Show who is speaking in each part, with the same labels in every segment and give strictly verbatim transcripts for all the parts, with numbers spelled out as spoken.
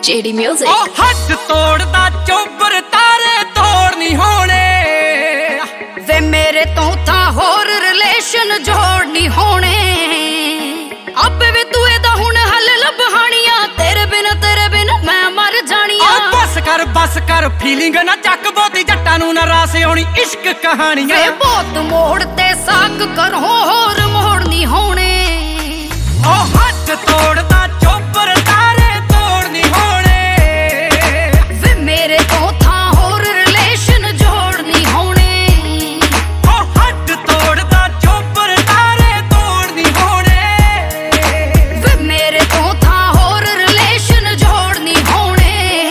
Speaker 1: JD music.
Speaker 2: ओ हद तोड़दा चोबर तारे तोड़ नहीं होने
Speaker 3: वे मेरे तो था होर रिलेशन जोड़ नहीं होने अबे वे तू एदा हुण हल लभहानियां तेरे बिना तेरे बिना मैं मर जानियां।
Speaker 2: ओ बस कर बस कर फीलिंग ना चक बोती जट्टां नूं ना रास आउणी इश्क कहानियां।
Speaker 3: वे बहुत मोड़ ते साक करो होर मोड़ नहीं होने
Speaker 2: ओ हद तोड़दा चोबर तारे तोड़ नहीं होने
Speaker 3: वे मेरे तो था होर रिलेशन जोड़ नहीं होने।
Speaker 2: ओ हद तोड़दा चोबर तारे तोड़ नहीं होने
Speaker 3: वे मेरे तो था होर रिलेशन जोड़ नहीं होने।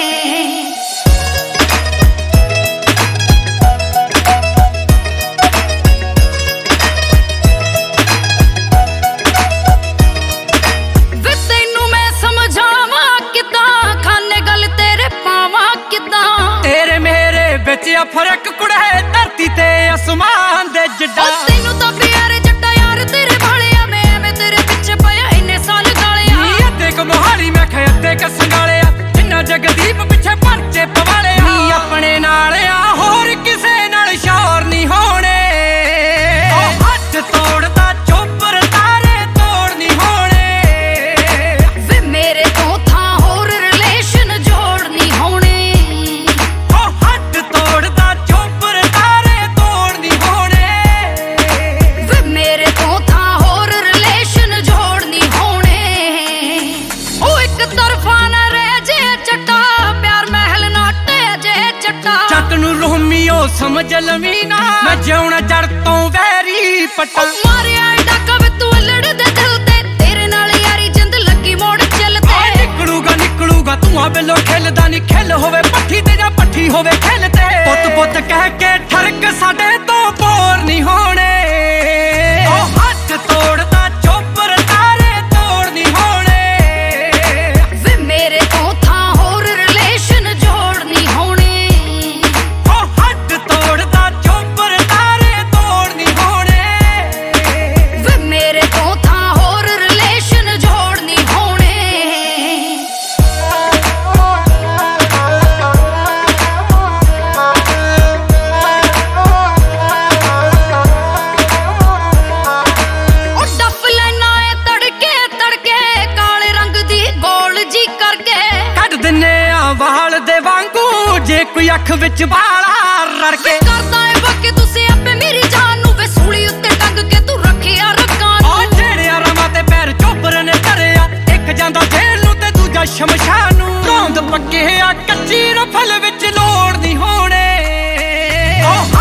Speaker 3: वे तेनू मैं समझावा किदां खाने गल तेरे पावा किदां
Speaker 2: तेरे मेरे बिच आ फर्क कुड़ा है धरती ते आसमान दे जिड्डा।
Speaker 3: ओ तेनू तां प्यारे जट्टा यार तेरे भालिया मैं मैं तेरे पिछे पया इन्ने साल गालिया।
Speaker 2: नी अद्धे क मोहाली मैं खे अद्धे क संगालिया जिन्ना जगदीप पिछे परचे पवाले नी अपने नाल आ होर किसे नाल शोर नहीं होने। ओ हद तोड़दा चोबर तारे तोड़ नहीं होने
Speaker 3: वे मेरे तो था होर रिलेशन जोड़ नहीं होने।
Speaker 2: ओ हद तोड़दा चोबर तारे तोड़ नहीं होने
Speaker 3: वे मेरे तो था होर रिलेशन जोड़ नहीं होने। ओ एक तरफा ना रह जे चट्टा प्यार महल नाटे जे चट्टा
Speaker 2: जट नूं रोमियो समझ लवी ना मैं जिउणा जड़ तो वैरी पट्टा।
Speaker 3: मारे आई डाका वे तू लड़ दे दिल ते तेरे नाल यारी जिंद लगी मोड़ चलते।
Speaker 2: निकलूगा निकलूगा धुआं बिलो खिलदा नी खिल होवे पट्ठी ते जा पट्ठी होवे खिलते पुत पुत कह के ठरक साडे तो बोर नहीं होने। ओ हद तोड़दा चोबर तारे तोड़ नहीं होने
Speaker 3: वे मेरे तो था होर रिलेशन जोड़ नहीं होने।
Speaker 2: ओ हद तोड़दा चोबर तारे तोड़ नहीं होने
Speaker 3: वे मेरे तो था होर रिलेशन जोड़ नहीं होने। ओ डफ लाइना ए तड़के तड़के काले रंग दी गोल जी करके
Speaker 2: ਕੱਢ ਦਿੰਨੇ ਆ ਵਾਲ ਦੇ ਵਾਂਗੂ ਜੇ ਕੋਈ ਅੱਖ ਵਿੱਚ ਵਾਲਾ ਰੜਕੇ।
Speaker 3: ਕਰਦਾ ਏ ਬਾਕੀ ਤੁਸੀਂ ਆਪੇ ਮੇਰੀ ਜਾਨ ਨੂੰ ਵੇ ਸੂਲੀ ਉੱਤੇ ਟੰਗ ਕੇ ਤੂੰ ਰੱਖਿਆ ਰੱਖਾਂ
Speaker 2: ਆ ਜਿਹੜਿਆ ਰਵਾਂ ਤੇ ਪੈਰ ਚੋਬਰ ਨੇ ਧਰਿਆ ਇੱਕ ਜਾਂਦਾ ਜੇਲ੍ਹ ਨੂੰ ਤੇ ਦੂਜਾ ਸ਼ਮਸ਼ਾਨ ਨੂੰ ਰੌਂਦ ਪੱਕੇ ਆ ਕੱਚੀ ਰਫਲ ਵਿੱਚ ਲੋੜ ਨਹੀਂ ਹੋਣੇ। ਓ